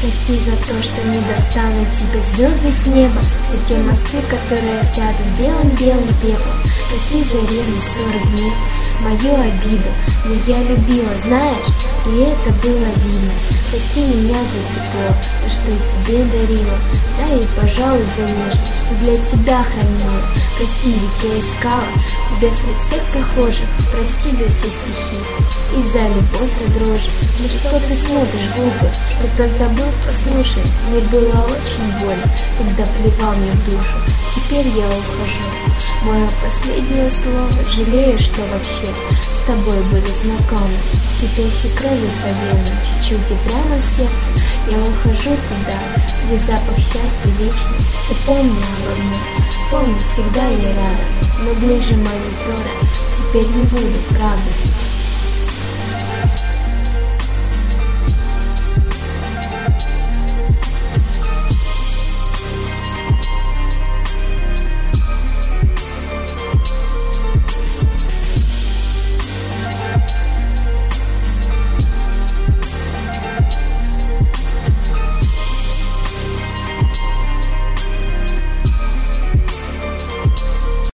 Прости за то, что не достану тебе звезды с неба, за те мосты, которые сядут белым-белым пеплом. Прости за ревность 40 дней, мою обиду, но я любила, знаешь, и это было видно. Прости меня за тепло, то, что и тебе дарила, да и, пожалуй, за нежность, что для тебя хранила. Прости, ведь я искала тебя среди всех прохожих, прости за все стихи и за любовь до дрожи. Ну что ты смотришь, глупо, что-то забыл, послушай, мне было очень больно, когда плевал мне в душу. Теперь я ухожу. Мое последнее слово, жалею, что вообще с тобой были знакомы. Кипящей кровью по венам, чуть-чуть и прямо в сердце. Я ухожу туда, где запах счастья, вечность. Ты помни обо мне, помни, всегда я рядом. Но ближе монитора теперь не буду, правда.